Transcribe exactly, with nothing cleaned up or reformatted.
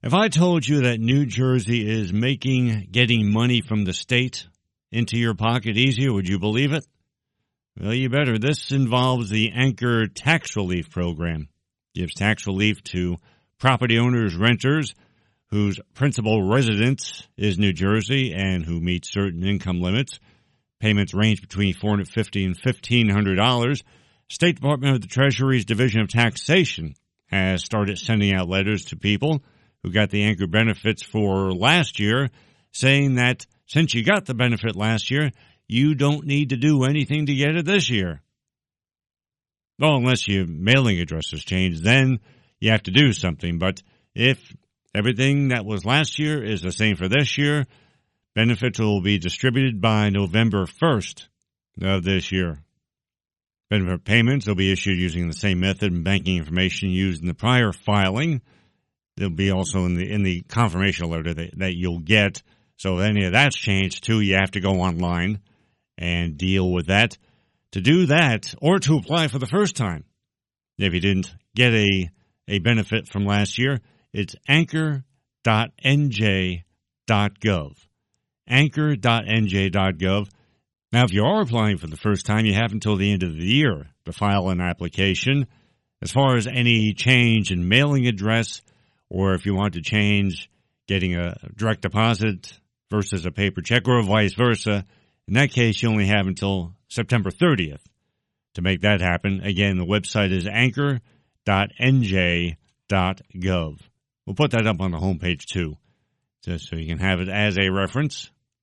If I told you that New Jersey is making getting money from the state into your pocket easier, would you believe it? Well, you better. This involves the Anchor Tax Relief Program. It gives tax relief to property owners, renters, whose principal residence is New Jersey and who meet certain income limits. Payments range between four hundred fifty dollars and fifteen hundred dollars. State Department of the Treasury's Division of Taxation has started sending out letters to people who got the Anchor benefits for last year, saying that since you got the benefit last year, you don't need to do anything to get it this year. Well, unless your mailing address has changed, then you have to do something. But if everything that was last year is the same for this year, benefits will be distributed by November first of this year. Benefit payments will be issued using the same method and banking information used in the prior filing. They'll be also in the in the confirmation letter that, that you'll get. So if any of that's changed, too, you have to go online and deal with that. To do that, or to apply for the first time, if you didn't get a, a benefit from last year, it's anchor dot n j dot gov. anchor dot n j dot gov. Now, if you are applying for the first time, you have until the end of the year to file an application. As far as any change in mailing address, or if you want to change getting a direct deposit versus a paper check, or vice versa, in that case, you only have until September thirtieth to make that happen. Again, the website is anchor dot n j dot gov. We'll put that up on the homepage, too, just so you can have it as a reference.